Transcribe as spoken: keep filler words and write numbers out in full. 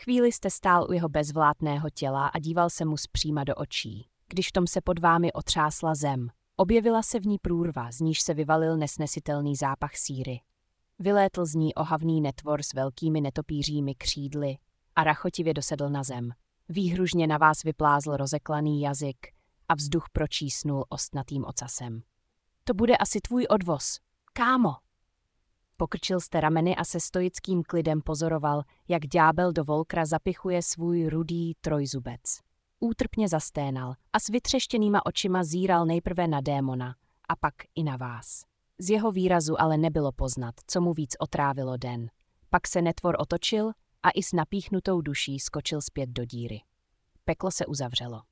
Chvíli jste stál u jeho bezvládného těla a díval se mu zpříma do očí. Když v tom se pod vámi otřásla zem, objevila se v ní průrva, z níž se vyvalil nesnesitelný zápach síry. Vylétl z ní ohavný netvor s velkými netopířími křídly a rachotivě dosedl na zem. Výhružně na vás vyplázl rozeklaný jazyk a vzduch pročísnul ostnatým ocasem. To bude asi tvůj odvoz, kámo. Pokrčil jste rameny a se stoickým klidem pozoroval, jak ďábel do volkra zapichuje svůj rudý trojzubec. Útrpně zasténal a s vytřeštěnýma očima zíral nejprve na démona a pak i na vás. Z jeho výrazu ale nebylo poznat, co mu víc otrávilo den. Pak se netvor otočil a i s napíchnutou duší skočil zpět do díry. Peklo se uzavřelo.